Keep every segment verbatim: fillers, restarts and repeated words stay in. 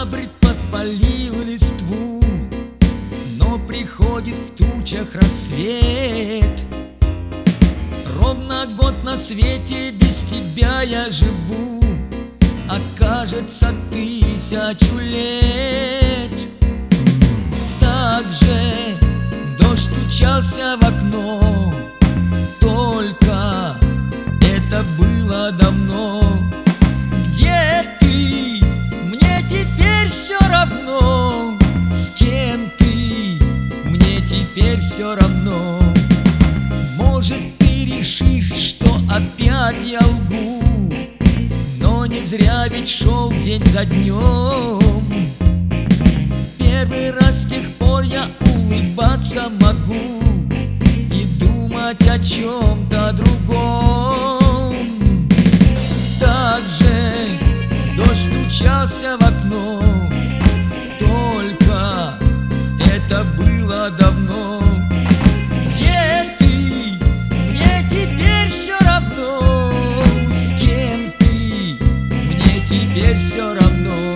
Ноябрь подпалил листву, но приходит в тучах рассвет. Ровно год на свете без тебя я живу, а кажется тысячу лет. Так же дождь стучался в окно, только это было давно. Где ты? Мне теперь все равно. С кем ты? Мне теперь все равно. Может, ты решишь, что опять я лгу, но не зря ведь шел день за днем. Первый раз с тех пор я улыбаться могу и думать о чем-то другом. Так же дождь стучался в окно, только это было давно. Где ты? Мне теперь все равно. С кем ты? Мне теперь все равно.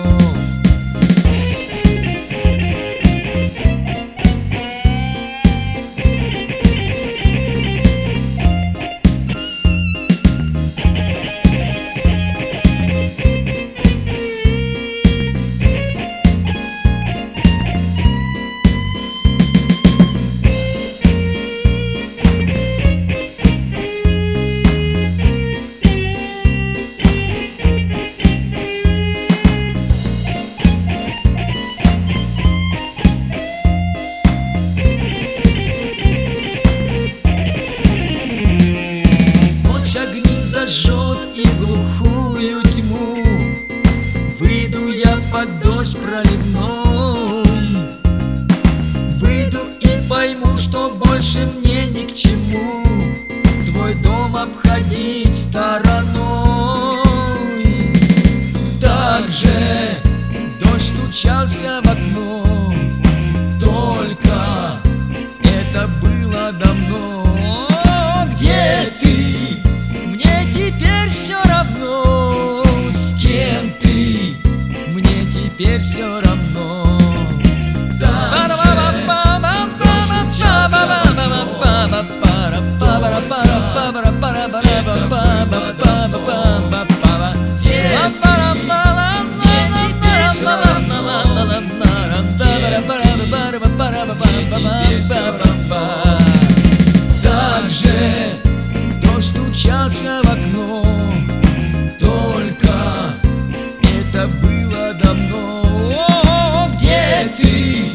Зажжет и глухую тьму, выйду я под дождь проливной. Выйду и пойму, что больше мне ни к чему твой дом обходить стороной. Так же дождь стучался в окно, только это было давно. Где ты? Теперь все равно. С кем ты? Мне теперь все равно. Так же дождь стучался в окно, только это было давно. О, где ты?